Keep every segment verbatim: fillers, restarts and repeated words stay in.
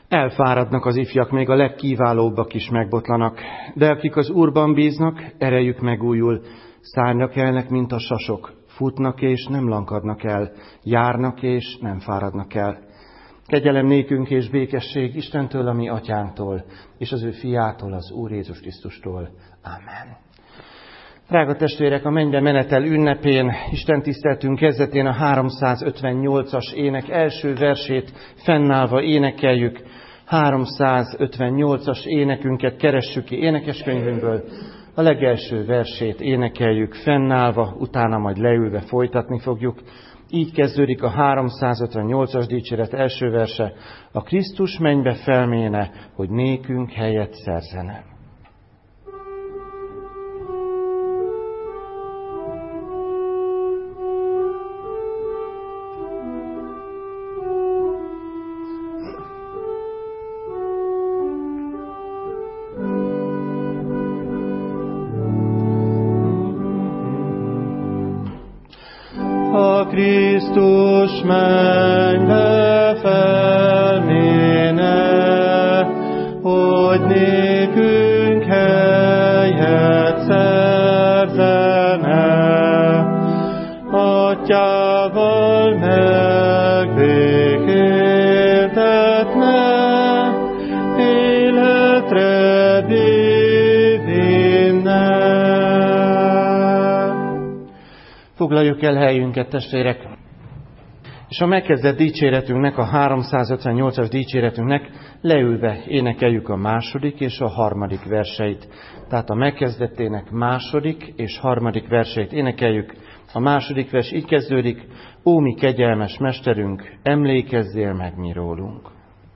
Elfáradnak az ifjak, még a legkiválóbbak is megbotlanak, de akik az Úrban bíznak, erejük megújul, szárnyra kelnek, mint a sasok, futnak és nem lankadnak el, járnak és nem fáradnak el. Kegyelem nékünk és békesség Istentől, a mi atyánktól, és az ő fiától, az Úr Jézus Krisztustól. Amen. Drága testvérek, a mennybe menetel ünnepén, Isten tiszteltünk kezdetén a háromszázötvennyolcas ének első versét fennállva énekeljük. háromszázötvennyolcas énekünket keressük ki énekeskönyvünkből. A legelső versét énekeljük fennállva, utána majd leülve folytatni fogjuk. Így kezdődik a háromszázötvennyolcas dicséret első verse. A Krisztus mennybe felméne, hogy nékünk helyet szerzene. Krisztus mennybe felméne, hogy nékünk helyet szerzene. Atyával megbékéltetne, életre vinne. Foglaljuk el helyünket, testvérek, és a megkezdett dicséretünknek, a háromszázötvennyolcas dicséretünknek leülve énekeljük a második és a harmadik verseit. Tehát a megkezdettének második és harmadik verseit énekeljük. A második vers így kezdődik: Ó, mi kegyelmes mesterünk, emlékezzél meg mi rólunk.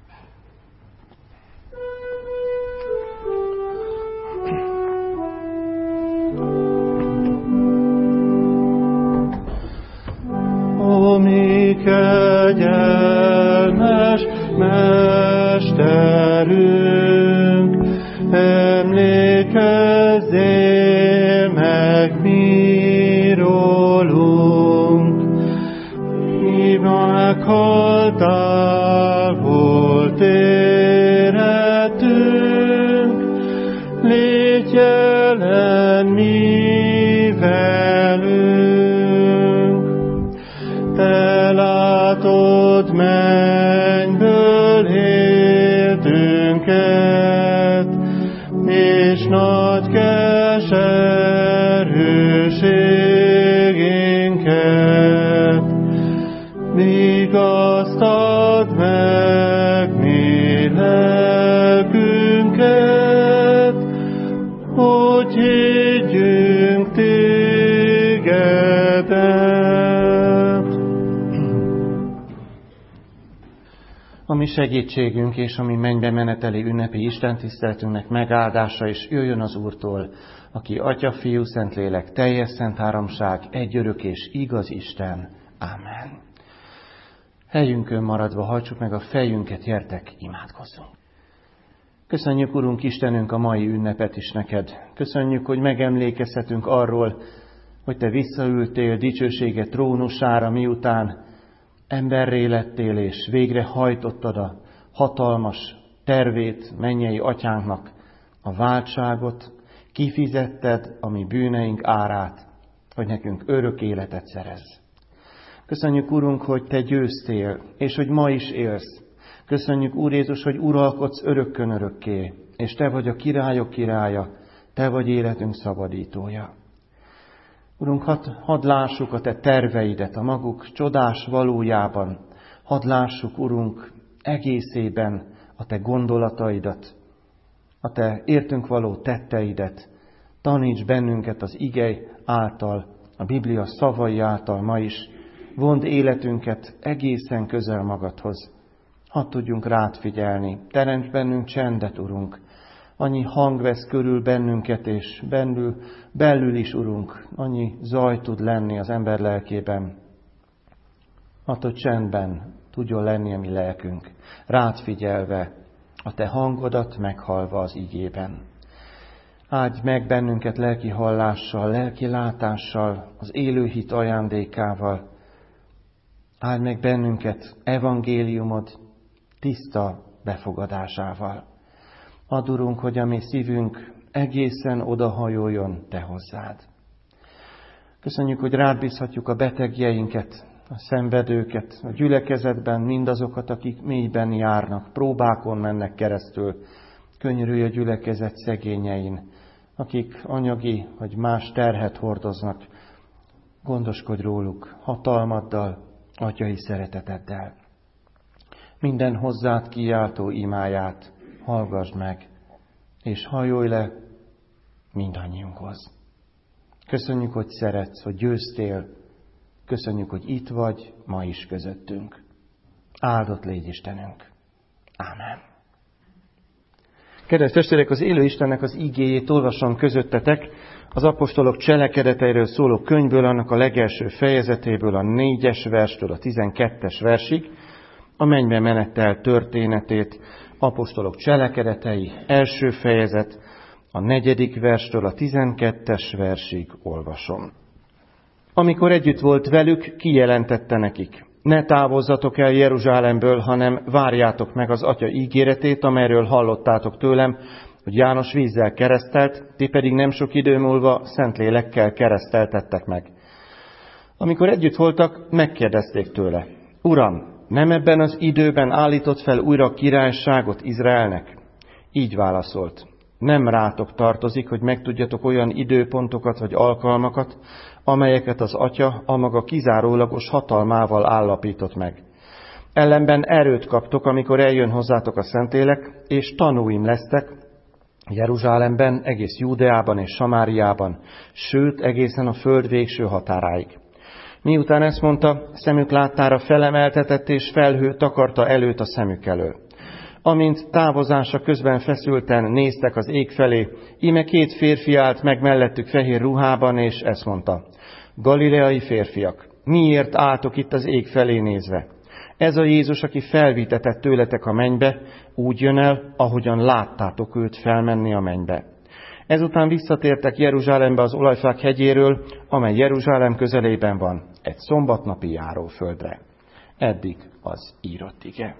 Mi kegyelmes mesterünk, emlékezzél meg mi rólunk. Mi meghaltál, volt érettünk, légy jelen mi velünk. Te látod mennyből életünket, és nagy keserűségünket. Vigasztald meg mi lelkünket, hogy higgyünk tégedet. A mi segítségünk és a mi mennybe meneteli ünnepi istentiszteletünknek megáldása is jöjjön az Úrtól, aki Atya, Fiú, Szentlélek, teljes szent háromság, egy örök és igaz Isten. Ámen. Helyünkön maradva hajtsuk meg a fejünket, gyertek, imádkozzunk. Köszönjük, Urunk Istenünk, a mai ünnepet is neked. Köszönjük, hogy megemlékezhetünk arról, hogy te visszaültél dicsőséget trónusára, miután emberré lettél, és végre hajtottad a hatalmas tervét mennyei atyánknak, a váltságot, kifizetted a mi bűneink árát, hogy nekünk örök életet szerez. Köszönjük, Urunk, hogy te győztél, és hogy ma is élsz. Köszönjük, Úr Jézus, hogy uralkodsz örökkön örökké, és te vagy a királyok királya, te vagy életünk szabadítója. Urunk, hadd, hadd lássuk a te terveidet a maguk csodás valójában. Hadd lássuk, Urunk, egészében a te gondolataidat, a te értünk való tetteidet. Taníts bennünket az ige által, a Biblia szavai által ma is. Vond életünket egészen közel magadhoz. Hadd tudjunk rád figyelni. Teremts bennünk csendet, Urunk. Annyi hang vesz körül bennünket, és belül, belül is, Urunk, annyi zaj tud lenni az ember lelkében. Hadd, hogy csendben tudjon lenni a mi lelkünk, rád figyelve, a te hangodat meghallva az igében. Áldj meg bennünket lelki hallással, lelki látással, az élő hit ajándékával. Áldj meg bennünket evangéliumod tiszta befogadásával. Add, Urunk, hogy a mi szívünk egészen odahajoljon Te hozzád. Köszönjük, hogy rád bízhatjuk a betegjeinket, a szenvedőket, a gyülekezetben mindazokat, akik mélyben járnak, próbákon mennek keresztül. Könyörülj a gyülekezet szegényein, akik anyagi vagy más terhet hordoznak. Gondoskodj róluk hatalmaddal, atyai szereteteddel. Minden hozzád kiáltó imáját hallgassd meg, és hajolj le mindannyiunkhoz. Köszönjük, hogy szeretsz, hogy győztél. Köszönjük, hogy itt vagy ma is közöttünk. Áldott légy Istenünk. Ámen. Kedves testvérek, az élő Istennek az igéjét olvasom közöttetek, az apostolok cselekedeteiről szóló könyvből, annak a legelső fejezetéből, a négyes verstől a tizenkettes versig, a mennybe menettel történetét, apostolok cselekedetei, első fejezet, a negyedik verstől a tizenkettes versig olvasom. Amikor együtt volt velük, kijelentette nekik: ne távozzatok el Jeruzsálemből, hanem várjátok meg az Atya ígéretét, amelyről hallottátok tőlem, hogy János vízzel keresztelt, ti pedig nem sok idő múlva Szentlélekkel kereszteltettek meg. Amikor együtt voltak, megkérdezték tőle: Uram, nem ebben az időben állított fel újra a királyságot Izraelnek? Így válaszolt: nem rátok tartozik, hogy megtudjatok olyan időpontokat vagy alkalmakat, amelyeket az Atya a maga kizárólagos hatalmával állapított meg. Ellenben erőt kaptok, amikor eljön hozzátok a Szentlélek, és tanúim lesztek Jeruzsálemben, egész Júdeában és Samáriában, sőt egészen a föld végső határáig. Miután ezt mondta, szemük láttára felemeltetett, és felhő takarta előtt a szemük elől. Amint távozása közben feszülten néztek az ég felé, íme két férfi állt meg mellettük fehér ruhában, és ezt mondta: Galileai férfiak, miért álltok itt az ég felé nézve? Ez a Jézus, aki felvitetett tőletek a mennybe, úgy jön el, ahogyan láttátok őt felmenni a mennybe. Ezután visszatértek Jeruzsálembe az Olajfák hegyéről, amely Jeruzsálem közelében van, egy szombatnapi járóföldre. Eddig az írott ige.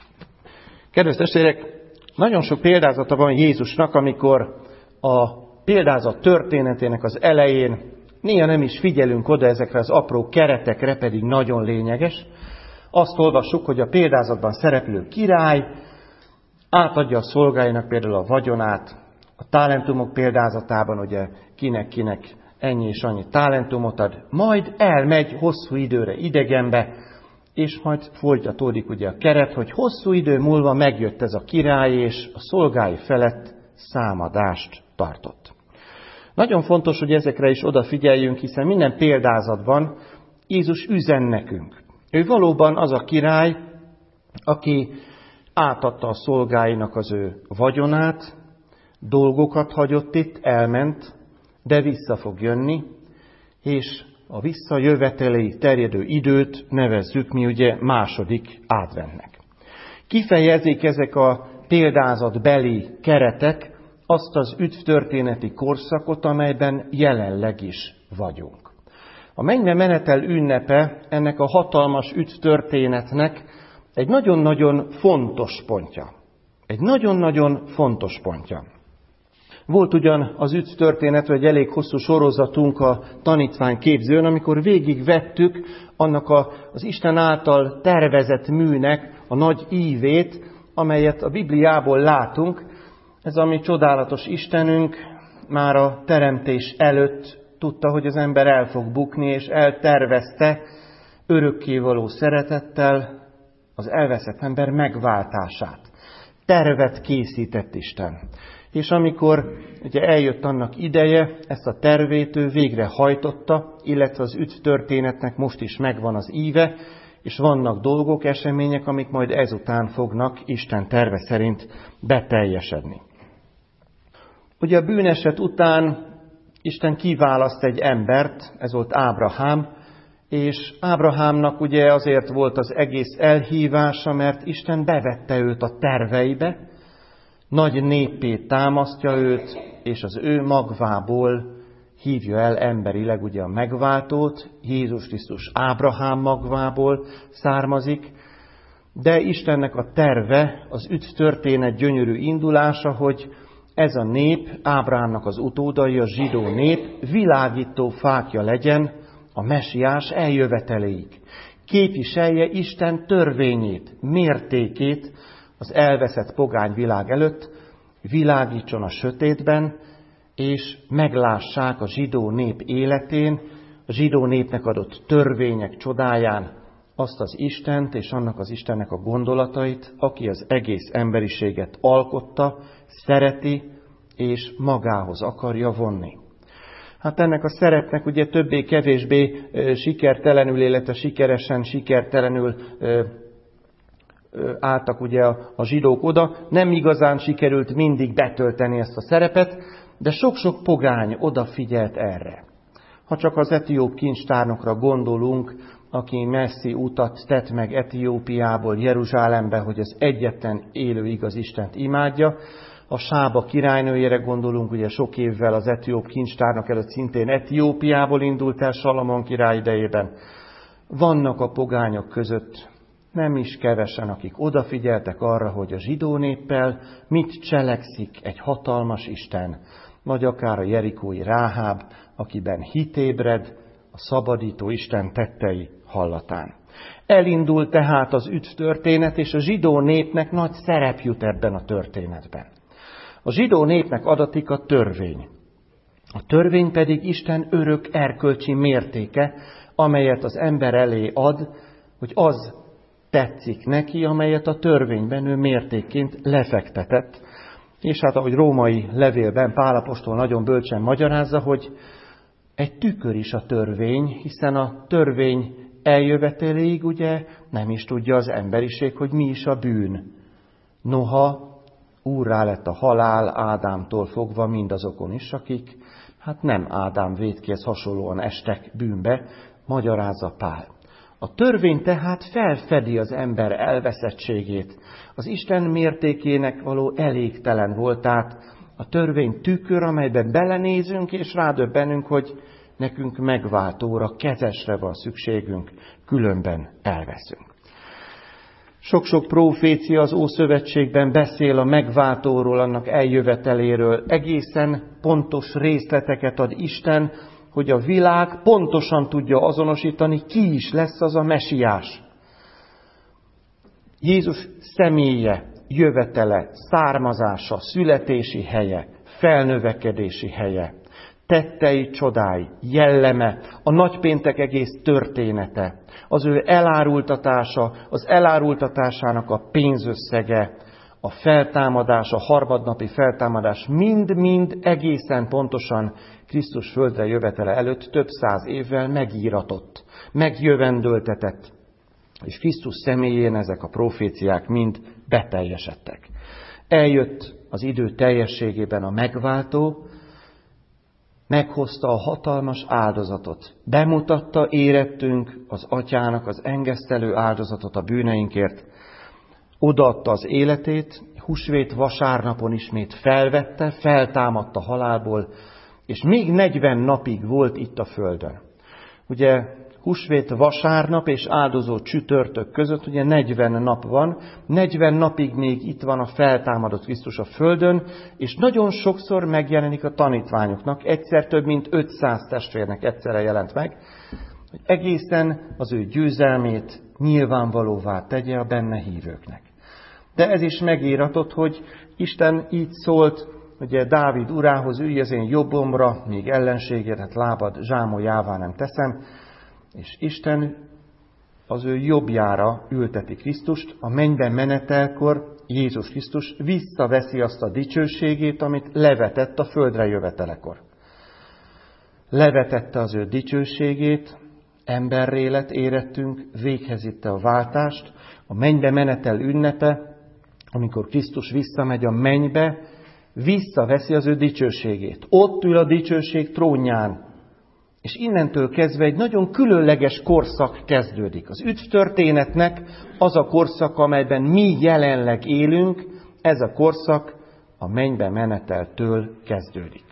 Kedves testvérek, nagyon sok példázata van Jézusnak, amikor a példázat történetének az elején néha nem is figyelünk oda ezekre az apró keretekre, pedig nagyon lényeges. Azt olvassuk, hogy a példázatban szereplő király átadja a szolgáinak például a vagyonát, a talentumok példázatában ugye kinek-kinek ennyi és annyi talentumot ad, majd elmegy hosszú időre idegenbe, és majd folytatódik ugye a keret, hogy hosszú idő múlva megjött ez a király, és a szolgái felett számadást tartott. Nagyon fontos, hogy ezekre is odafigyeljünk, hiszen minden példázatban Jézus üzen nekünk. Ő valóban az a király, aki átadta a szolgáinak az ő vagyonát, dolgokat hagyott itt, elment, de vissza fog jönni, és a visszajöveteli terjedő időt nevezzük mi ugye második adventnek. Kifejezik ezek a példázatbeli keretek azt az üdvtörténeti korszakot, amelyben jelenleg is vagyunk. A mennybe menetel ünnepe ennek a hatalmas üdvtörténetnek egy nagyon-nagyon fontos pontja. Egy nagyon-nagyon fontos pontja. Volt ugyan az üdvtörténetről egy elég hosszú sorozatunk a tanítványképzőn, amikor végigvettük annak a, az Isten által tervezett műnek a nagy ívét, amelyet a Bibliából látunk. Ez a mi csodálatos Istenünk már a teremtés előtt tudta, hogy az ember el fog bukni, és eltervezte örökkévaló szeretettel az elveszett ember megváltását. Tervet készített Isten. És amikor ugye eljött annak ideje, ezt a tervét ő végrehajtotta, illetve az üdvtörténetnek most is megvan az íve, és vannak dolgok, események, amik majd ezután fognak Isten terve szerint beteljesedni. Ugye a bűneset után Isten kiválaszt egy embert, ez volt Ábrahám, és Ábrahámnak ugye azért volt az egész elhívása, mert Isten bevette őt a terveibe, nagy néppé támasztja őt, és az ő magvából hívja el emberileg ugye a megváltót, Jézus Krisztus Ábrahám magvából származik, De Istennek a terve, az üdv történet gyönyörű indulása, hogy ez a nép, Ábrámnak az utódai, a zsidó nép világító fákja legyen a mesiás eljöveteléig. Képviselje Isten törvényét, mértékét az elveszett pogány világ előtt, világítson a sötétben, és meglássák a zsidó nép életén, a zsidó népnek adott törvények csodáján azt az Istent és annak az Istennek a gondolatait, aki az egész emberiséget alkotta, szereti és magához akarja vonni. Hát ennek a szerepnek ugye többé-kevésbé sikertelenül, illetve sikeresen, sikertelenül ö, ö, álltak ugye a, a zsidók oda. Nem igazán sikerült mindig betölteni ezt a szerepet, de sok-sok pogány odafigyelt erre. Ha csak az etióp kincstárnokra gondolunk, aki messzi utat tett meg Etiópiából Jeruzsálembe, hogy az egyetlen élő igaz Istent imádja. A Sába királynőjére gondolunk, ugye sok évvel az etióp kincstárnok előtt szintén Etiópiából indult el Salamon király idejében. Vannak a pogányok között nem is kevesen, akik odafigyeltek arra, hogy a zsidó néppel mit cselekszik egy hatalmas Isten, vagy akár a jerikói Ráháb, akiben hit ébred a szabadító Isten tettei hallatán. Elindul tehát az üdv történet, és a zsidó népnek nagy szerep jut ebben a történetben. A zsidó népnek adatik a törvény. A törvény pedig Isten örök erkölcsi mértéke, amelyet az ember elé ad, hogy az tetszik neki, amelyet a törvényben ő mértékként lefektetett. És hát ahogy római levélben Pál apostol nagyon bölcsen magyarázza, hogy egy tükör is a törvény, hiszen a törvény eljöveteléig ugye nem is tudja az emberiség, hogy mi is a bűn. Noha úrrá lett a halál Ádámtól fogva mindazokon is, akik hát nem Ádám vétkéhez hasonlóan estek bűnbe, magyarázza Pál. A törvény tehát felfedi az ember elveszettségét. Az Isten mértékének való elégtelen voltát, a törvény tükör, amelyben belenézünk, és rádöbbenünk, hogy nekünk megváltóra, kezesre van szükségünk, különben elveszünk. Sok-sok profécia az Ószövetségben beszél a megváltóról, annak eljöveteléről. Egészen pontos részleteket ad Isten, hogy a világ pontosan tudja azonosítani, ki is lesz az a mesiás. Jézus személye, jövetele, származása, születési helye, felnövekedési helye, tettei, csodái, jelleme, a nagypéntek egész története, az ő elárultatása, az elárultatásának a pénzösszege, a feltámadás, a harmadnapi feltámadás mind-mind egészen pontosan Krisztus földre jövetele előtt több száz évvel megíratott, megjövendöltetett, és Krisztus személyén ezek a proféciák mind beteljesedtek. Eljött az idő teljességében a megváltó, meghozta a hatalmas áldozatot, bemutatta érettünk az atyának az engesztelő áldozatot a bűneinkért, odaadta az életét, húsvét vasárnapon ismét felvette, feltámadta halálból, és még negyven napig volt itt a földön. Ugye húsvét vasárnap és áldozó csütörtök között ugye negyven nap van, negyven napig még itt van a feltámadott Krisztus a földön, és nagyon sokszor megjelenik a tanítványoknak, egyszer több mint ötszáz testvérnek egyszerre jelent meg, hogy egészen az ő győzelmét nyilvánvalóvá tegye a benne hívőknek. De ez is megíratott, hogy Isten így szólt, ugye Dávid urához, ülj az én jobbomra, míg ellenségedet lábad zsámolyává nem teszem, és Isten az ő jobbjára ülteti Krisztust, a mennyben menetelkor Jézus Krisztus visszaveszi azt a dicsőségét, amit levetett a földre jövetelekor. Levetette az ő dicsőségét, emberré lett érettünk, véghez vitte a váltást, a mennybe menetel ünnepe, amikor Krisztus visszamegy a mennybe, visszaveszi az ő dicsőségét. Ott ül a dicsőség trónján, és innentől kezdve egy nagyon különleges korszak kezdődik. Az üdv történetnek az a korszak, amelyben mi jelenleg élünk, ez a korszak a mennybe meneteltől kezdődik.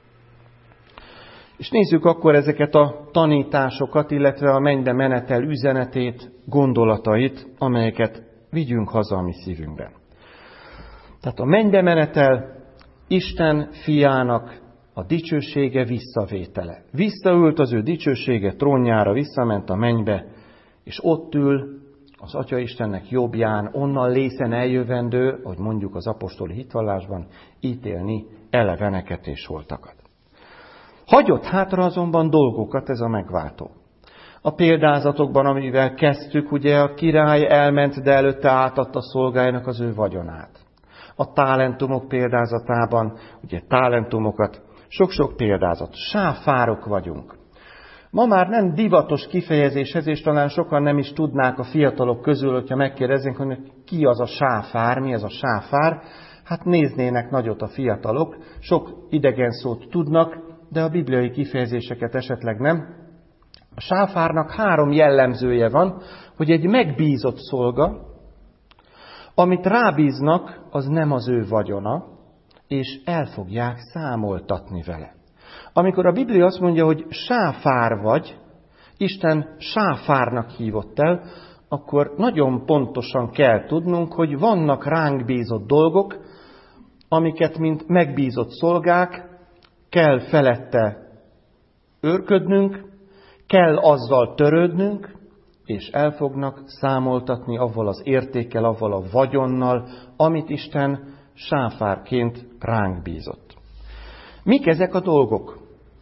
És nézzük akkor ezeket a tanításokat, illetve a mennybe menetel üzenetét, gondolatait, amelyeket vigyünk haza a mi szívünkben. Tehát a mennybe menetel Isten fiának a dicsősége visszavétele. Visszaült az ő dicsősége trónjára, visszament a mennybe, és ott ül az Atya Istennek jobbján, onnan lészen eljövendő, ahogy mondjuk az apostoli hitvallásban, ítélni eleveneket és holtakat. Hagyott hátra azonban dolgokat ez a megváltó. A példázatokban, amivel kezdtük, ugye a király elment, de előtte átadta szolgájának az ő vagyonát. A talentumok példázatában, ugye talentumokat, sok-sok példázat, sáfárok vagyunk. Ma már nem divatos kifejezéshez, és talán sokan nem is tudnák a fiatalok közül, hogyha megkérdeznénk, hogy ki az a sáfár, mi ez a sáfár, hát néznének nagyot a fiatalok, sok idegen szót tudnak, de a bibliai kifejezéseket esetleg nem. A sáfárnak három jellemzője van, hogy egy megbízott szolga, amit rábíznak, az nem az ő vagyona, és el fogják számoltatni vele. Amikor a Biblia azt mondja, hogy sáfár vagy, Isten sáfárnak hívott el, akkor nagyon pontosan kell tudnunk, hogy vannak ránk bízott dolgok, amiket, mint megbízott szolgák, kell felette őrködnünk, kell azzal törődnünk, és el fognak számoltatni avval az értékkel, avval a vagyonnal, amit Isten sáfárként ránk bízott. Mik ezek a dolgok?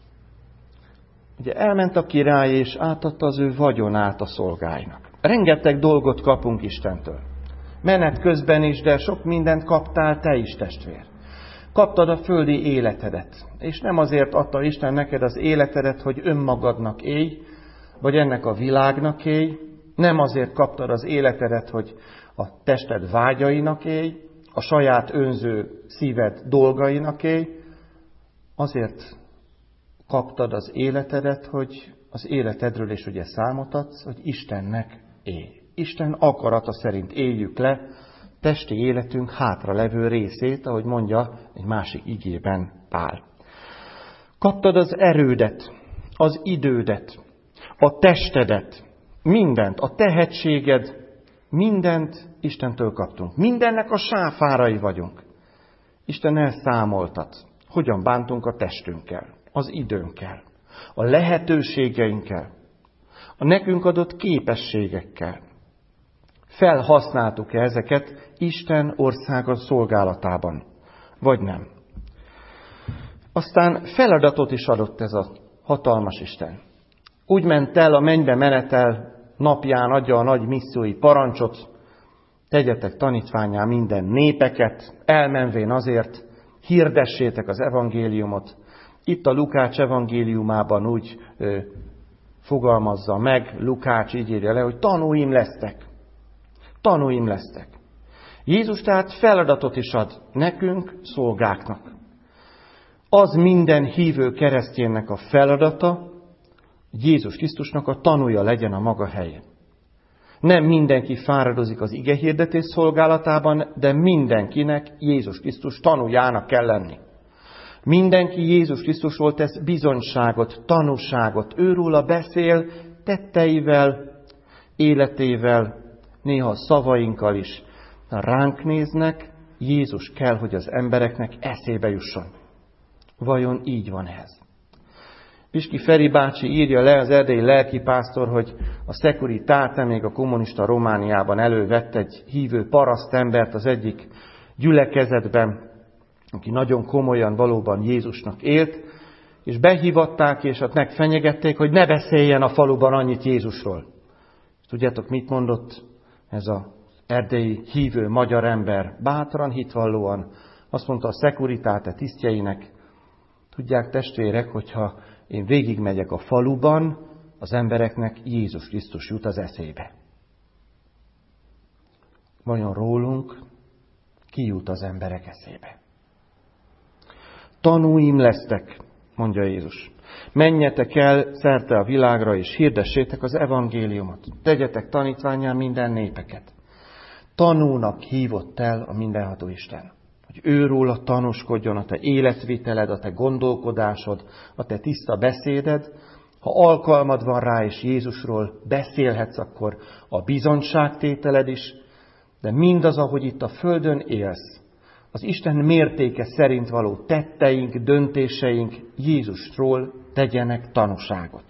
Ugye elment a király, és átadta az ő vagyonát a szolgáinak. Rengeteg dolgot kapunk Istentől. Menet közben is, de sok mindent kaptál te is, testvér. Kaptad a földi életedet, és nem azért adta Isten neked az életedet, hogy önmagadnak élj, vagy ennek a világnak élj, nem azért kaptad az életedet, hogy a tested vágyainak élj, a saját önző szíved dolgainak élj, azért kaptad az életedet, hogy az életedről is ugye számot adsz, hogy Istennek élj. Isten akarata szerint éljük le testi életünk hátralevő részét, ahogy mondja egy másik igében Pál. Kaptad az erődet, az idődet, a testedet, mindent, a tehetséged, mindent Istentől kaptunk. Mindennek a sáfárai vagyunk. Isten elszámoltat, hogyan bántunk a testünkkel, az időnkkel, a lehetőségeinkkel, a nekünk adott képességekkel. Felhasználtuk-e ezeket Isten országa szolgálatában, vagy nem? Aztán feladatot is adott ez a hatalmas Isten. Úgy ment el a mennybe menetel napján, adja a nagy missziói parancsot, tegyetek tanítvánnyá minden népeket, elmenvén azért, hirdessétek az evangéliumot. Itt a Lukács evangéliumában úgy ö, fogalmazza meg, Lukács így írja le, hogy tanúim lesztek. Tanúim lesztek. Jézus tehát feladatot is ad nekünk, szolgáknak. Az minden hívő keresztjénnek a feladata, Jézus Krisztusnak a tanúja legyen a maga helyén. Nem mindenki fáradozik az igehirdetés szolgálatában, de mindenkinek Jézus Krisztus tanújának kell lenni. Mindenki Jézus Krisztusról tesz bizonyságot, tanúságot. Őróla beszél tetteivel, életével, néha szavainkkal is. Ha ránk néznek, Jézus kell, hogy az embereknek eszébe jusson. Vajon így van ez? Piski Feri bácsi írja le, az erdélyi lelkipásztor, hogy a Securitate még a kommunista Romániában elővett egy hívő parasztembert az egyik gyülekezetben, aki nagyon komolyan valóban Jézusnak élt, és behívatták, és ott megfenyegették, hogy ne beszéljen a faluban annyit Jézusról. Tudjátok, mit mondott ez az erdélyi hívő magyar ember? Bátran, hitvallóan azt mondta a Securitate tisztjeinek, tudják testvérek, hogyha én végigmegyek a faluban, az embereknek Jézus Krisztus jut az eszébe. Vajon rólunk ki jut az emberek eszébe? Tanúim lesztek, mondja Jézus. Menjetek el szerte a világra, és hirdessétek az evangéliumot. Tegyetek tanítvánnyá minden népeket. Tanúnak hívott el a mindenható Isten. Hogy őróla tanúskodjon a te életviteled, a te gondolkodásod, a te tiszta beszéded. Ha alkalmad van rá, és Jézusról beszélhetsz, akkor a bizonyságtételed is de mindaz, ahogy itt a földön élsz, az Isten mértéke szerint való tetteink, döntéseink Jézusról tegyenek tanúságot.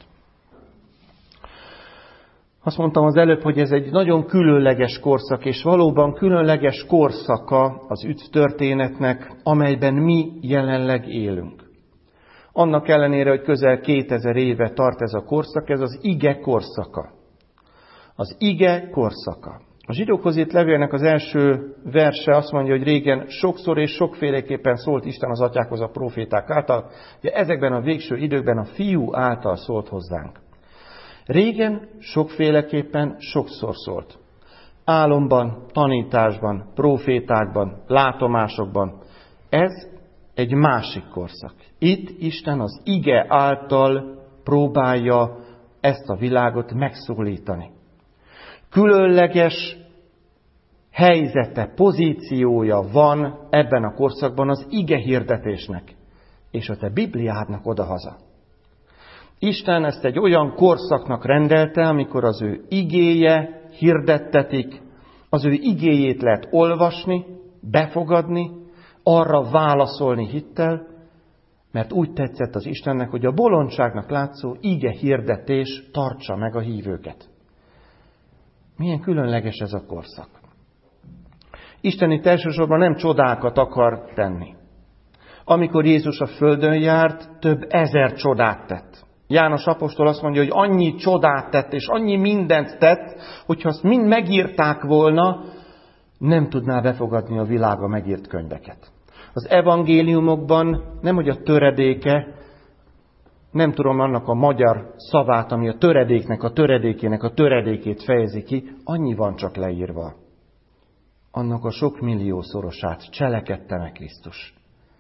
Azt mondtam az előbb, hogy ez egy nagyon különleges korszak, és valóban különleges korszaka az üdv történetnek, amelyben mi jelenleg élünk. Annak ellenére, hogy közel kétezer éve tart ez a korszak, ez az ige korszaka. Az ige korszaka. A zsidókhoz írt levélnek az első verse azt mondja, hogy régen sokszor és sokféleképpen szólt Isten az atyákhoz a proféták által, de ezekben a végső időkben a Fiú által szólt hozzánk. Régen sokféleképpen sokszor szólt. Álomban, tanításban, profétákban, látomásokban. Ez egy másik korszak. Itt Isten az ige által próbálja ezt a világot megszólítani. Különleges helyzete, pozíciója van ebben a korszakban az ige hirdetésnek, és a te Bibliádnak odahaza. Isten ezt egy olyan korszaknak rendelte, amikor az ő igéje hirdettetik, az ő igéjét lehet olvasni, befogadni, arra válaszolni hittel, mert úgy tetszett az Istennek, hogy a bolondságnak látszó ige hirdetés tartsa meg a hívőket. Milyen különleges ez a korszak. Isten itt elsősorban nem csodákat akar tenni. Amikor Jézus a földön járt, több ezer csodát tett. János apostol azt mondja, hogy annyi csodát tett, és annyi mindent tett, hogyha azt mind megírták volna, nem tudná befogadni a világ a megírt könyveket. Az evangéliumokban nem, hogy a töredéke, nem tudom annak a magyar szavát, ami a töredéknek, a töredékének a töredékét fejezi ki, annyi van csak leírva. Annak a sok milliószorosát cselekedte meg Krisztus.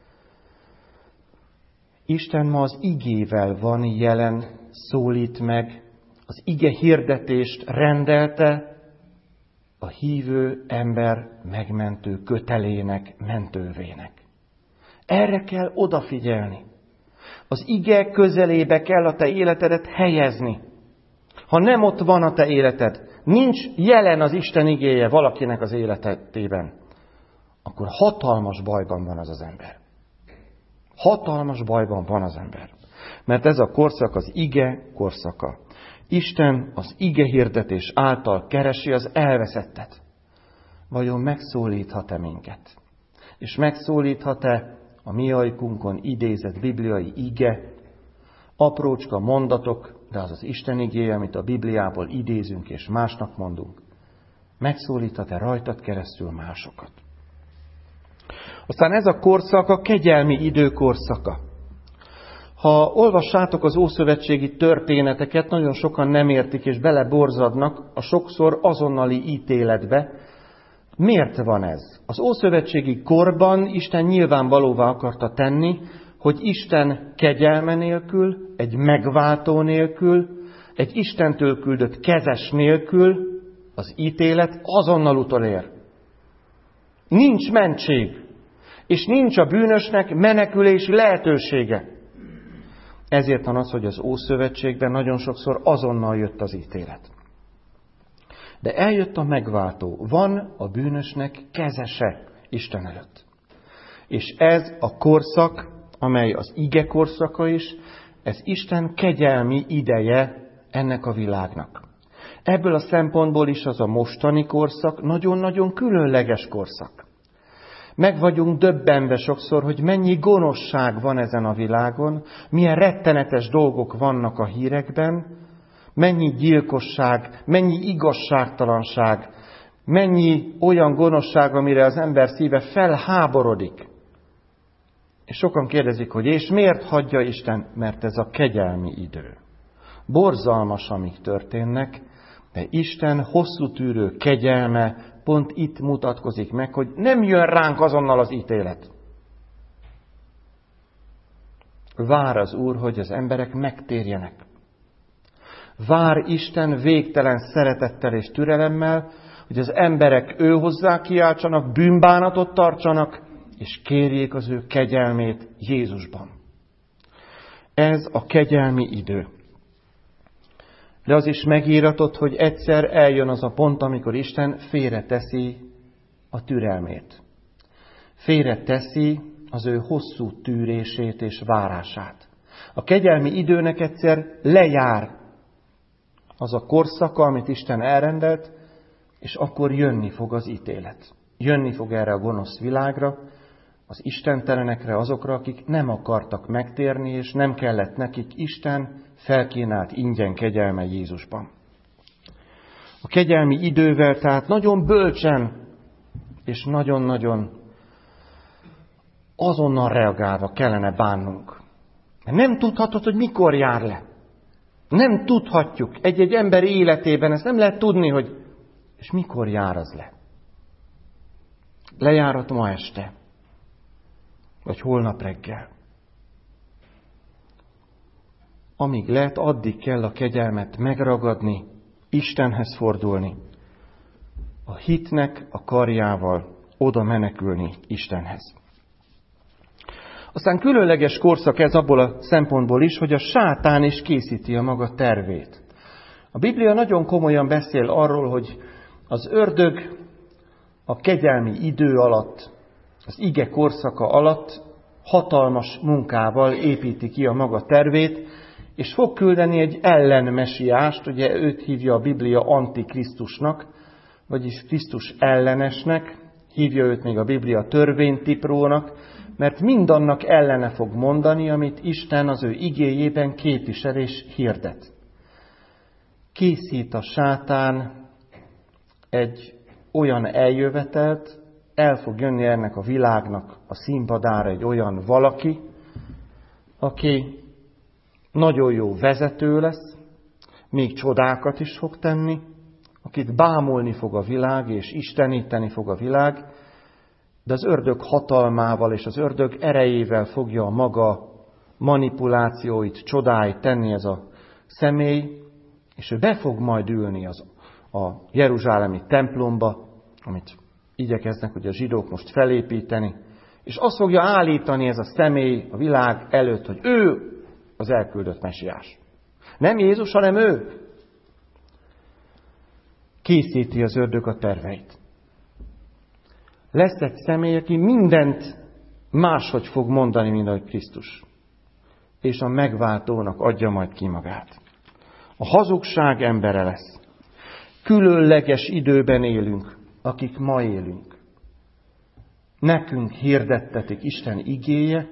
Isten ma az igével van jelen, szólít meg, az ige hirdetést rendelte a hívő ember megmentő kötelének, mentővének. Erre kell odafigyelni. Az ige közelébe kell a te életedet helyezni. Ha nem ott van a te életed, nincs jelen az Isten igéje valakinek az életében, akkor hatalmas bajban van az az ember. Hatalmas bajban van az ember. Mert ez a korszak az ige korszaka. Isten az ige hirdetés által keresi az elveszettet. Vajon megszólíthat-e minket? És megszólíthat-e a mi ajkunkon idézett bibliai ige, aprócska mondatok, de az az Isten igéje, amit a Bibliából idézünk és másnak mondunk, megszólíthat-e rajtad keresztül másokat? Aztán ez a korszak a kegyelmi idő korszaka. Ha olvassátok az ószövetségi történeteket, nagyon sokan nem értik és beleborzadnak a sokszor azonnali ítéletbe. Miért van ez? Az ószövetségi korban Isten nyilvánvalóvá akarta tenni, hogy Isten kegyelme nélkül, egy megváltó nélkül, egy Istentől küldött kezes nélkül az ítélet azonnal utolér. Nincs mentség, és nincs a bűnösnek menekülési lehetősége. Ezért van az, hogy az Ószövetségben nagyon sokszor azonnal jött az ítélet. De eljött a megváltó. Van a bűnösnek kezese Isten előtt. És ez a korszak, amely az ige korszaka is, ez Isten kegyelmi ideje ennek a világnak. Ebből a szempontból is az a mostani korszak nagyon-nagyon különleges korszak. Meg vagyunk döbbenve sokszor, hogy mennyi gonoszság van ezen a világon, milyen rettenetes dolgok vannak a hírekben, mennyi gyilkosság, mennyi igazságtalanság, mennyi olyan gonoszság, amire az ember szíve felháborodik. És sokan kérdezik, hogy és miért hagyja Isten? Mert ez a kegyelmi idő. Borzalmas, amik történnek, de Isten hosszú tűrő kegyelme pont itt mutatkozik meg, hogy nem jön ránk azonnal az ítélet. Vár az Úr, hogy az emberek megtérjenek. Vár Isten végtelen szeretettel és türelemmel, hogy az emberek ő hozzá kiáltsanak, bűnbánatot tartsanak, és kérjék az ő kegyelmét Jézusban. Ez a kegyelmi idő. De az is megíratott, hogy egyszer eljön az a pont, amikor Isten félreteszi a türelmét. Félre teszi az ő hosszú tűrését és várását. A kegyelmi időnek egyszer lejár az a korszaka, amit Isten elrendelt, és akkor jönni fog az ítélet. Jönni fog erre a gonosz világra, az istentelenekre, azokra, akik nem akartak megtérni, és nem kellett nekik Isten felkínált ingyen kegyelme Jézusban. A kegyelmi idővel tehát nagyon bölcsen és nagyon-nagyon azonnal reagálva kellene bánnunk. Nem tudhatod, hogy mikor jár le. Nem tudhatjuk egy-egy ember életében, ezt nem lehet tudni, hogy és mikor jár az le. Lejárhat ma este, vagy holnap reggel. Amíg lehet, addig kell a kegyelmet megragadni, Istenhez fordulni, a hitnek a karjával oda menekülni Istenhez. Aztán különleges korszak ez abból a szempontból is, hogy a sátán is készíti a maga tervét. A Biblia nagyon komolyan beszél arról, hogy az ördög a kegyelmi idő alatt, az ige korszaka alatt hatalmas munkával építi ki a maga tervét, és fog küldeni egy ellenmesiást, ugye őt hívja a Biblia antikrisztusnak, vagyis Krisztus ellenesnek, hívja őt még a Biblia törvénytiprónak, mert mindannak ellene fog mondani, amit Isten az ő igéjében képvisel és hirdet. Készít a sátán egy olyan eljövetelt, el fog jönni ennek a világnak a színpadára egy olyan valaki, aki nagyon jó vezető lesz, még csodákat is fog tenni, akit bámulni fog a világ, és isteníteni fog a világ, de az ördög hatalmával és az ördög erejével fogja a maga manipulációit, csodáit tenni ez a személy, és ő be fog majd ülni az, a jeruzsálemi templomba, amit igyekeznek ugye a zsidók most felépíteni, és azt fogja állítani ez a személy a világ előtt, hogy ő az elküldött mesiás. Nem Jézus, hanem ő. Készíti az ördög a terveit. Lesz egy személy, aki mindent máshogy fog mondani, mint ahogy Krisztus. És a megváltónak adja majd ki magát. A hazugság embere lesz. Különleges időben élünk, akik ma élünk. Nekünk hirdettetik Isten igéje,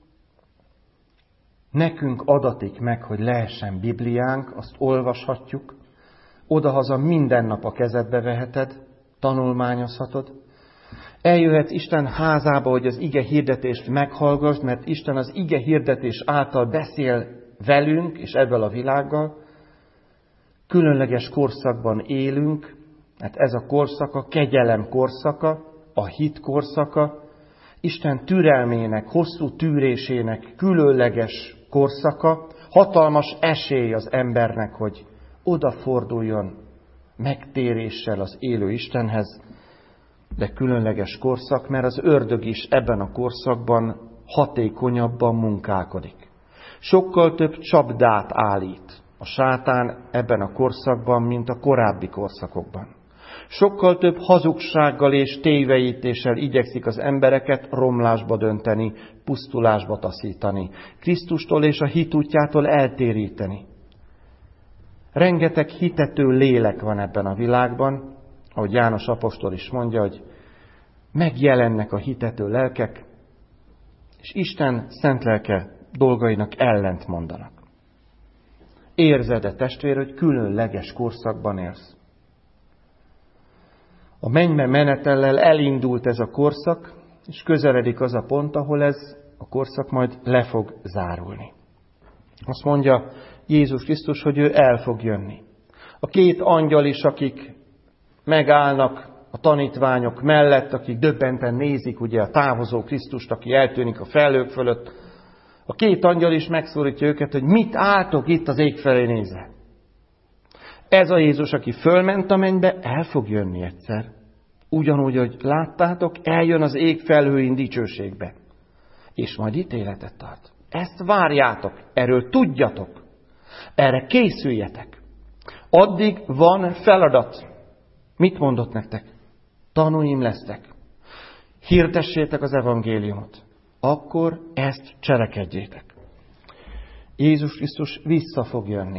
nekünk adatik meg, hogy lehessen Bibliánk, azt olvashatjuk, odahaza minden nap a kezedbe veheted, tanulmányozhatod. Eljöhetsz Isten házába, hogy az ige hirdetést meghallgassd, mert Isten az ige hirdetés által beszél velünk és ebből a világgal. Különleges korszakban élünk, mert ez a korszak a kegyelem korszaka, a hit korszaka, Isten türelmének, hosszú tűrésének különleges korszaka, hatalmas esély az embernek, hogy odaforduljon megtéréssel az élő Istenhez, de különleges korszak, mert az ördög is ebben a korszakban hatékonyabban munkálkodik. Sokkal több csapdát állít a sátán ebben a korszakban, mint a korábbi korszakokban. Sokkal több hazugsággal és tévejítéssel igyekszik az embereket romlásba dönteni, pusztulásba taszítani, Krisztustól és a hit útjától eltéríteni. Rengeteg hitető lélek van ebben a világban, ahogy János apostol is mondja, hogy megjelennek a hitető lelkek, és Isten szent lelke dolgainak ellent mondanak. Érzed-e, testvér, hogy különleges korszakban élsz? A mennybe menetellel elindult ez a korszak, és közeledik az a pont, ahol ez a korszak majd le fog zárulni. Azt mondja Jézus Krisztus, hogy ő el fog jönni. A két angyal is, akik megállnak a tanítványok mellett, akik döbbenten nézik ugye a távozó Krisztust, aki eltűnik a felhők fölött, a két angyal is megszólítja őket, hogy mit álltok itt az ég felé nézve. Ez a Jézus, aki fölment a mennybe, el fog jönni egyszer. Ugyanúgy, hogy láttátok, eljön az ég felhőin dicsőségbe. És majd ítéletet tart. Ezt várjátok, erről tudjatok. Erre készüljetek. Addig van feladat. Mit mondott nektek? tanúim lesztek, hirdessétek az evangéliumot, akkor ezt cselekedjétek. Jézus Krisztus vissza fog jönni.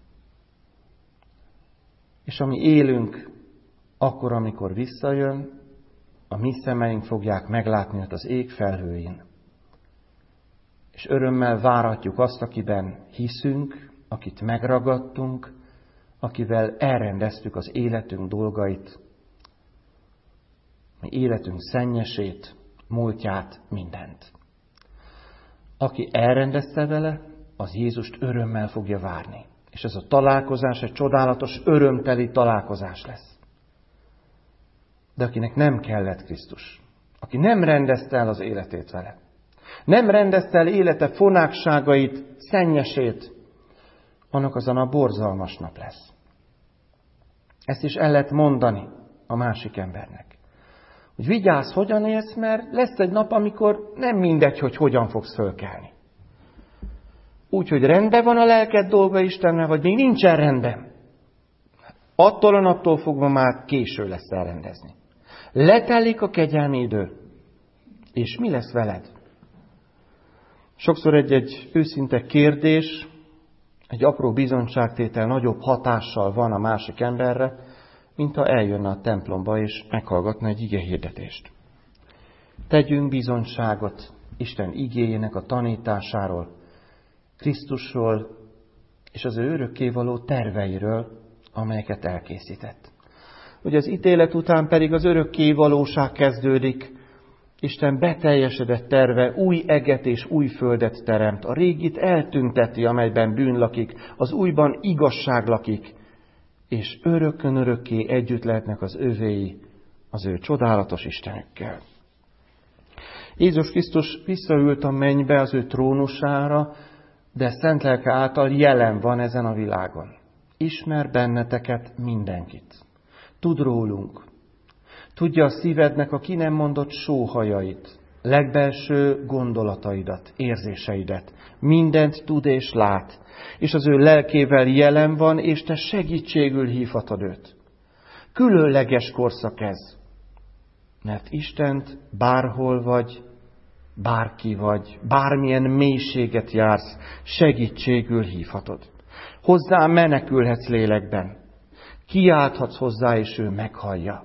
És ami élünk, akkor, amikor visszajön, a mi szemeink fogják meglátni őt az ég felhőin. És örömmel várhatjuk azt, akiben hiszünk, akit megragadtunk, akivel elrendeztük az életünk dolgait, mi életünk szennyesét, múltját, mindent. Aki elrendezte vele, az Jézust örömmel fogja várni. És ez a találkozás egy csodálatos, örömteli találkozás lesz. De akinek nem kellett Krisztus, aki nem rendezte el az életét vele, nem rendezte el élete fonákságait, szennyesét, annak azon a borzalmas nap lesz. Ezt is el lehet mondani a másik embernek. Hogy vigyázz, hogyan élsz, mert lesz egy nap, amikor nem mindegy, hogy hogyan fogsz fölkelni. Úgy, hogy rendben van a lelked dolga Istennel, vagy még nincsen rendben. Attól a naptól fogva már késő lesz elrendezni. Letelik a kegyelmi idő. És mi lesz veled? Sokszor egy-egy őszinte kérdés, egy apró bizonyságtétel nagyobb hatással van a másik emberre, mint ha eljönne a templomba és meghallgatna egy ige hirdetést. Tegyünk bizonyságot Isten igéjének a tanításáról, Krisztusról és az ő örökkévaló terveiről, amelyeket elkészített. Ugye az ítélet után pedig az örökkévalóság kezdődik. Isten beteljesedett terve új eget és új földet teremt. A régit eltünteti, amelyben bűn lakik, az újban igazság lakik, és örökkön örökké együtt lehetnek az övéi az ő csodálatos Istenükkel. Jézus Krisztus visszaült a mennybe az ő trónusára, de szent lelke által jelen van ezen a világon. Ismer benneteket mindenkit. Tud rólunk. Tudja a szívednek a ki nem mondott sóhajait, legbelső gondolataidat, érzéseidet. Mindent tud és lát, és az ő lelkével jelen van, és te segítségül hívhatod őt. Különleges korszak ez, mert Istent bárhol vagy, bárki vagy, bármilyen mélységet jársz, segítségül hívhatod. Hozzá menekülhetsz lélekben. Kiálthatsz hozzá, és ő meghallja.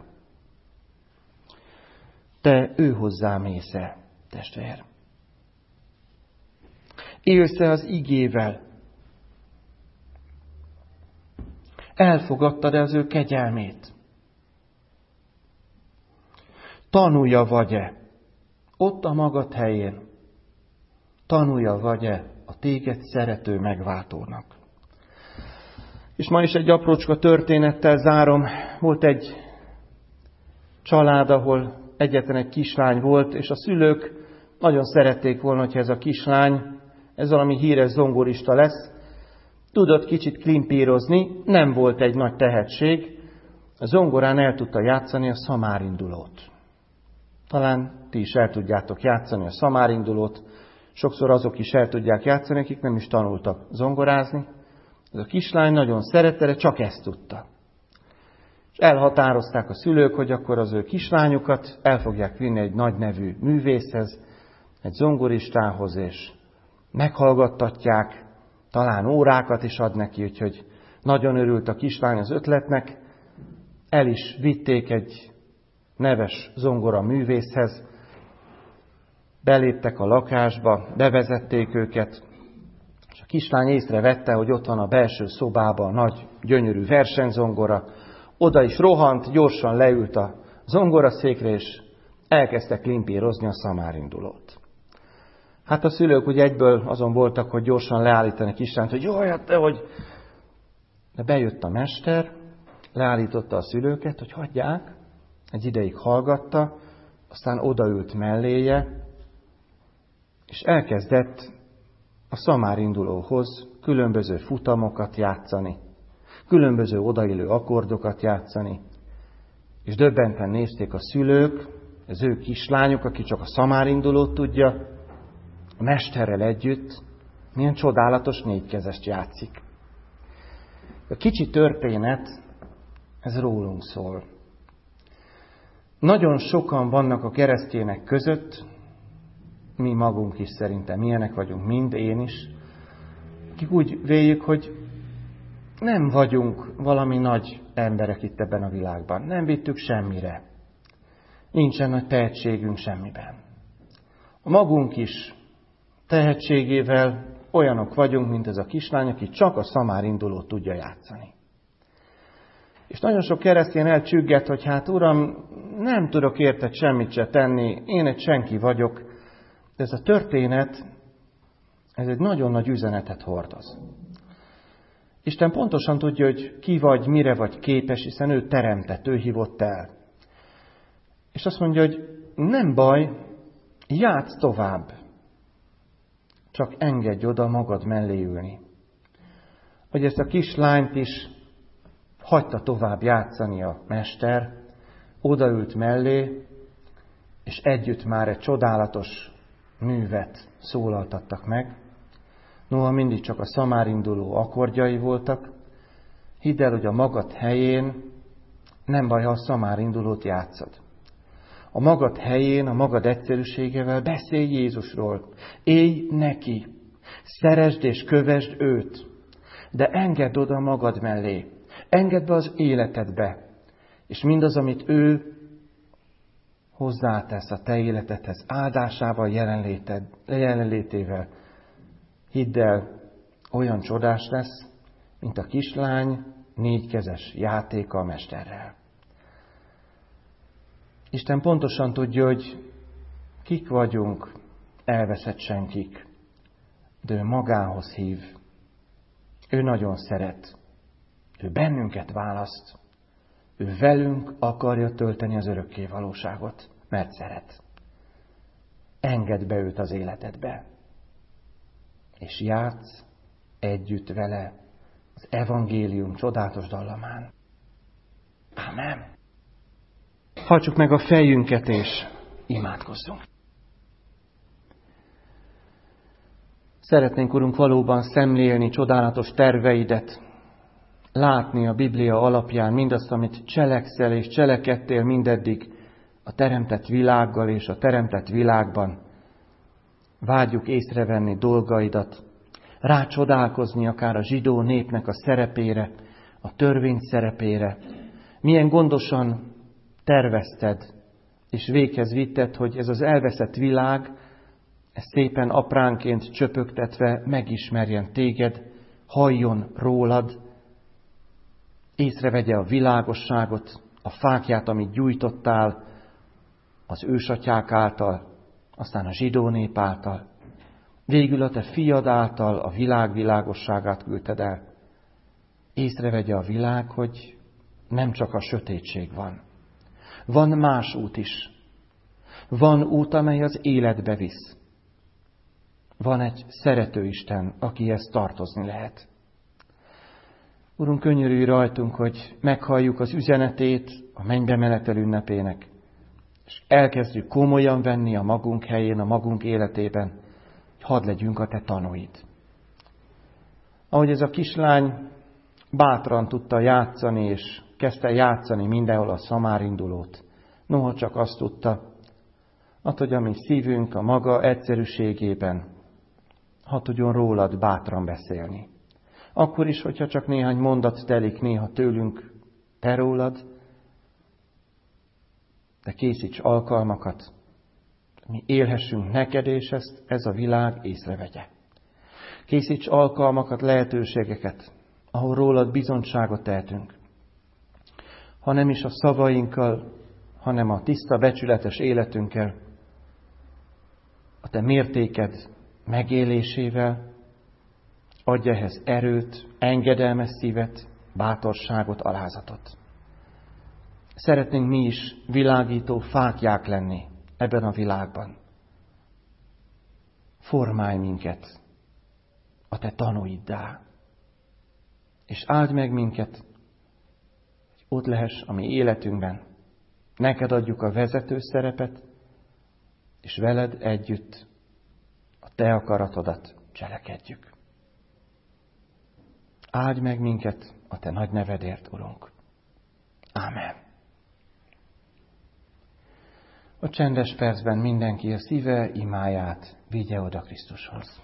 Te ő hozzá mész-e, testvér? Élsz-e az igével? Elfogadtad-e az ő kegyelmét? Tanúja vagy-e? Ott a magad helyén. Tanúja vagy-e a téged szerető megváltónak? És ma is egy aprócska történettel zárom. Volt egy család, ahol egyetlen egy kislány volt, és a szülők nagyon szerették volna, hogyha ez a kislány, ez valami híres zongorista lesz. Tudott kicsit klimpírozni, nem volt egy nagy tehetség. A zongorán el tudta játszani a szamárindulót. Talán ti is el tudjátok játszani a szamárindulót. Sokszor azok is el tudják játszani, akik nem is tanultak zongorázni. Ez a kislány nagyon szerette, de csak ezt tudta. És elhatározták a szülők, hogy akkor az ő kislányukat el fogják vinni egy nagy nevű művészhez, egy zongoristához, és meghallgattatják, talán órákat is ad neki, úgyhogy nagyon örült a kislány az ötletnek. El is vitték egy neves zongora művészhez, beléptek a lakásba, bevezették őket, és a kislány észrevette, hogy ott van a belső szobában a nagy, gyönyörű versenyzongora. Oda is rohant, gyorsan leült a zongoraszékre, és elkezdte klimpírozni a szamárindulót. Hát a szülők ugye egyből azon voltak, hogy gyorsan leállítani a kislányt, hogy jaj, hát te hogy... De bejött a mester, leállította a szülőket, hogy hagyják, egy ideig hallgatta, aztán odaült melléje, és elkezdett a szamárindulóhoz különböző futamokat játszani, különböző odaillő akkordokat játszani, és döbbenten nézték a szülők, az ő kislányok, aki csak a szamárindulót tudja, a mesterrel együtt milyen csodálatos négykezest játszik. A kicsi történet, ez rólunk szól. Nagyon sokan vannak a keresztjének között, mi magunk is szerintem ilyenek vagyunk, mind én is, akik úgy véljük, hogy nem vagyunk valami nagy emberek itt ebben a világban. Nem vittük semmire. Nincsen nagy tehetségünk semmiben. A magunk is tehetségével olyanok vagyunk, mint ez a kislány, aki csak a szamárindulót tudja játszani. És nagyon sok keresztény elcsügget, hogy hát Uram, nem tudok érted semmit se tenni, én egy senki vagyok. De ez a történet, ez egy nagyon nagy üzenetet hordoz. Isten pontosan tudja, hogy ki vagy, mire vagy képes, hiszen ő teremtett, ő hívott el. És azt mondja, hogy nem baj, játsz tovább. Csak engedj oda magad mellé ülni. Hogy ezt a kislányt is hagyta tovább játszani a mester, odaült mellé, és együtt már egy csodálatos művet szólaltattak meg. Noha mindig csak a szamárinduló akkordjai voltak. Hidd el, hogy a magad helyén nem baj, ha a szamárindulót játszod. A magad helyén, a magad egyszerűségével beszélj Jézusról. Élj neki. Szeresd és kövesd őt. De engedd oda magad mellé. Engedd be az életedbe. És mindaz, amit ő hozzátesz a te életedhez, áldásával, jelenléted, jelenlétével, hidd el, olyan csodás lesz, mint a kislány négykezes játéka a mesterrel. Isten pontosan tudja, hogy kik vagyunk, elveszett senkik, de ő magához hív. Ő nagyon szeret. Ő bennünket választ. Ő velünk akarja tölteni az örökké valóságot, mert szeret. Engedd be őt az életedbe. És játsz együtt vele az evangélium csodálatos dallamán. Ámen. Hajtsuk meg a fejünket és imádkozzunk. Szeretnénk, Urunk, valóban szemlélni csodálatos terveidet, látni a Biblia alapján mindazt, amit cselekszel és cselekedtél mindeddig a teremtett világgal és a teremtett világban. Vágyjuk észrevenni dolgaidat, rácsodálkozni akár a zsidó népnek a szerepére, a törvény szerepére. Milyen gondosan tervezted és véghez vitted, hogy ez az elveszett világ, ez szépen apránként csöpögtetve megismerjen téged, halljon rólad, észrevegye a világosságot, a fákját, amit gyújtottál az ősatyák által, aztán a zsidó nép által. Végül a te fiad által a világ világosságát küldted el. Észrevegye a világ, hogy nem csak a sötétség van. Van más út is. Van út, amely az életbe visz. Van egy szerető Isten, akihez tartozni lehet. Urunk, könyörülj rajtunk, hogy meghalljuk az üzenetét a mennybe menetel ünnepének, és elkezdjük komolyan venni a magunk helyén, a magunk életében, hogy hadd legyünk a te tanúid. Ahogy ez a kislány bátran tudta játszani, és kezdte játszani mindenhol a szamárindulót, noha csak azt tudta, hát, hogy a mi szívünk a maga egyszerűségében, hadd tudjon rólad bátran beszélni. Akkor is, hogyha csak néhány mondat telik néha tőlünk te rólad, de készíts alkalmakat, mi élhessünk neked, és ezt ez a világ észrevegye. Készíts alkalmakat, lehetőségeket, ahol rólad bizonyságot tehetünk. Ha nem is a szavainkkal, hanem a tiszta, becsületes életünkkel, a te mértéked megélésével, adj ehhez erőt, engedelmes szívet, bátorságot, alázatot. Szeretnénk mi is világító fáklyák lenni ebben a világban. Formálj minket a te tanúiddá, és áld meg minket, hogy ott lehess a mi életünkben. Neked adjuk a vezető szerepet, és veled együtt a te akaratodat cselekedjük. Áldj meg minket a te nagy nevedért, Urunk. Ámen. A csendes percben mindenki a szíve imáját vigye oda Krisztushoz.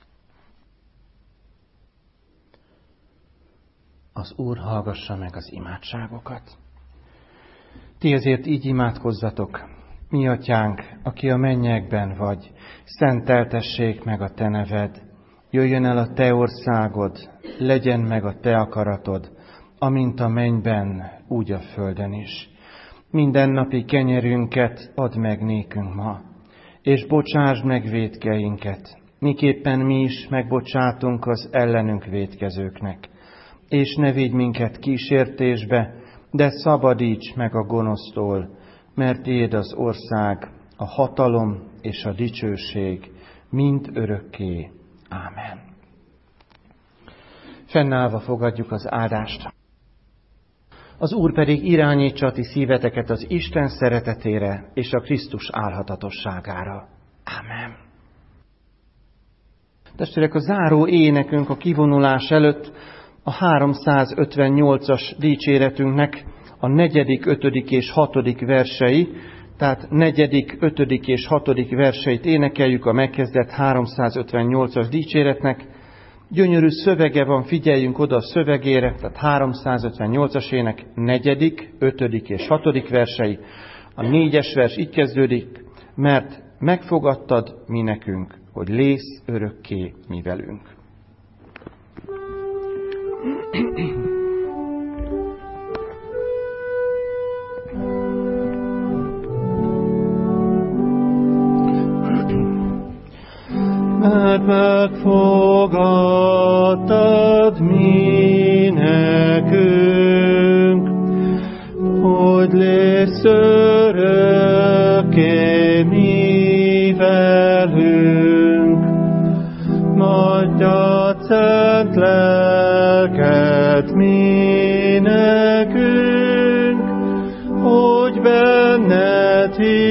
Az Úr hallgassa meg az imádságokat. Ti ezért így imádkozzatok: Mi Atyánk, aki a mennyekben vagy, szenteltessék meg a te neved, jöjjön el a te országod, legyen meg a te akaratod, amint a mennyben, úgy a földön is. Mindennapi kenyerünket add meg nékünk ma, és bocsásd meg vétkeinket, miképpen mi is megbocsátunk az ellenünk vétkezőknek. És ne vigy minket kísértésbe, de szabadíts meg a gonosztól, mert tiéd az ország, a hatalom és a dicsőség mind örökké. Ámen. Fennállva fogadjuk az áldást. Az Úr pedig irányítsa ti szíveteket az Isten szeretetére és a Krisztus álhatatosságára. Ámen. Testvérek, a záró énekünk a kivonulás előtt a háromszázötvennyolcas dicséretünknek a negyedik, ötödik és hatodik versei, tehát negyedik, ötödik és hatodik verseit énekeljük a megkezdett háromszázötvennyolcas dicséretnek. Gyönyörű szövege van, figyeljünk oda a szövegére, tehát háromszázötvennyolcas ének negyedik, ötödik és hatodik versei. A négyes vers így kezdődik: mert megfogadtad mi nekünk, hogy lész örökké mi velünk. Mert megfogadtad mi nekünk, hogy lész örökké mi velünk. Adjad szent lelket mi nekünk, hogy benned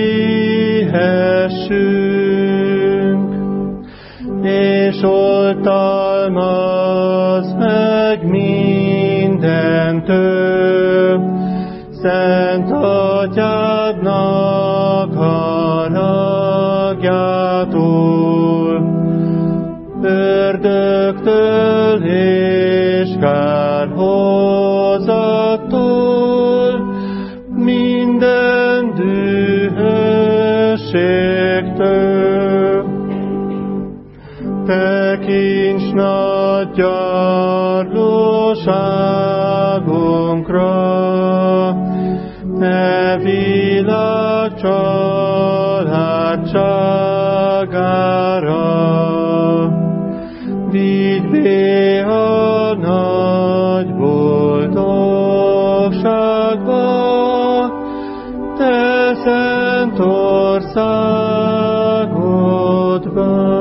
hihessünk, és oltalmazz meg mindentől, Szent Atyádnak haragjától, ördögtől és kárhozattól, minden dühösségtől. Tekints nagy gyarlóságunkra, te világ családságára. Vigy béha nagy boldogságba, te szent országodba.